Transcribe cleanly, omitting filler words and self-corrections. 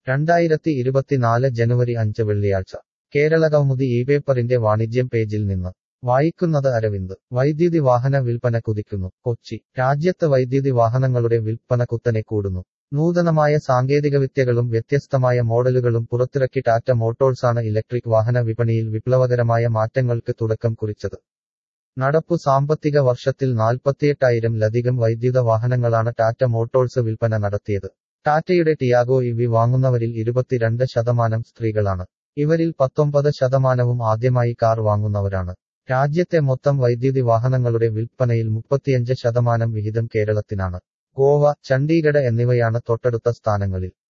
2024 ജനുവരി 5 വെള്ളിയാഴ്ച കേരളകൗമുദി ഇപേപ്പറിന്റെ വാണിജ്യം പേജിൽ നിന്ന് വായിക്കുന്നത് അരവിന്ദ് വൈദ്യുതി വാഹന വിൽപ്പന കുതിക്കുന്നു കൊച്ചി രാജ്യത്ത് വൈദ്യുതി വാഹനങ്ങളുടെ വിൽപ്പന കുത്തനെ കൂടുന്നു നൂതനമായ സാങ്കേതികവിദ്യകളും വ്യത്യസ്തമായ മോഡലുകളും പുറത്തിറക്കി ടാറ്റ മോട്ടോഴ്സാണ് ഇലക്ട്രിക് വാഹന വിപണിയിൽ വിപ്ലവകരമായ മാറ്റങ്ങൾക്ക് തുടക്കം കുറിച്ചത് നടപ്പു സാമ്പത്തിക വർഷത്തിൽ 48,000-ലധികം വൈദ്യുത വാഹനങ്ങളാണ് ടാറ്റ മോട്ടോഴ്സ് വിൽപ്പന നടത്തിയത് ടാറ്റയുടെ ടിയാഗോ ഇവി വാങ്ങുന്നവരിൽ 22% സ്ത്രീകളാണ് ഇവരിൽ 19% ആദ്യമായി കാർ വാങ്ങുന്നവരാണ് രാജ്യത്തെ മൊത്തം വൈദ്യുതി വാഹനങ്ങളുടെ വിൽപ്പനയിൽ 35% വിഹിതം കേരളത്തിനാണ് ഗോവ ചണ്ഡീഗഡ് എന്നിവയാണ് തൊട്ടടുത്ത സ്ഥാനങ്ങളിൽ